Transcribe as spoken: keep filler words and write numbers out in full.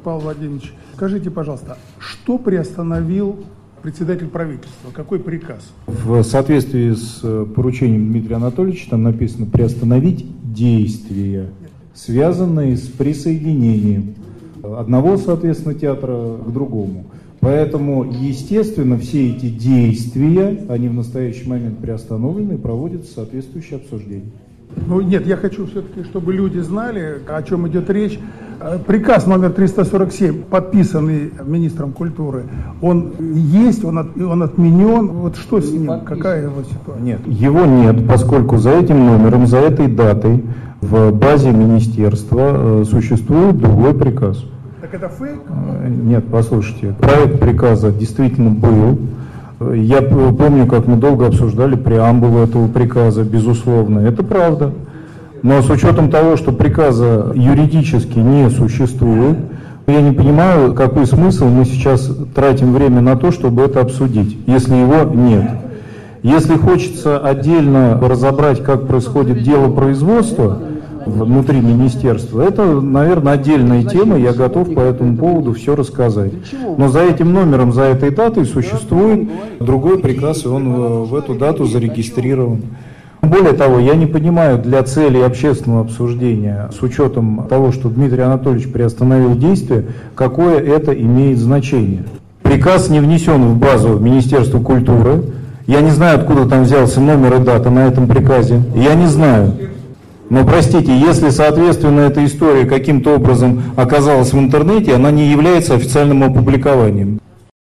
Павел Владимирович, скажите, пожалуйста, что приостановил председатель правительства? Какой приказ? В соответствии с поручением Дмитрия Анатольевича там написано «приостановить действия, связанные с присоединением одного, соответственно, театра к другому». Поэтому, естественно, все эти действия, они в настоящий момент приостановлены и проводятся соответствующее обсуждение. Ну нет, я хочу все-таки, чтобы люди знали, о чем идет речь. Приказ номер триста сорок семь, подписанный министром культуры, он есть, он, от, он отменен. Вот что с ним, какая его ситуация? Нет, его нет, поскольку за этим номером, за этой датой в базе министерства существует другой приказ. Так это фейк? Нет, послушайте, проект приказа действительно был. Я помню, как мы долго обсуждали преамбулу этого приказа, безусловно, это правда. Но с учетом того, что приказа юридически не существует, я не понимаю, какой смысл мы сейчас тратим время на то, чтобы это обсудить, если его нет. Если хочется отдельно разобрать, как происходит дело производства внутри министерства, это, наверное, отдельная тема, я готов по этому поводу все рассказать. Но за этим номером, за этой датой существует другой приказ, и он в эту дату зарегистрирован. Более того, я не понимаю для целей общественного обсуждения, с учетом того, что Дмитрий Анатольевич приостановил действие, какое это имеет значение. Приказ не внесен в базу Министерства культуры. Я не знаю, откуда там взялся номер и дата на этом приказе. Я не знаю. Но, простите, если, соответственно, эта история каким-то образом оказалась в интернете, она не является официальным опубликованием.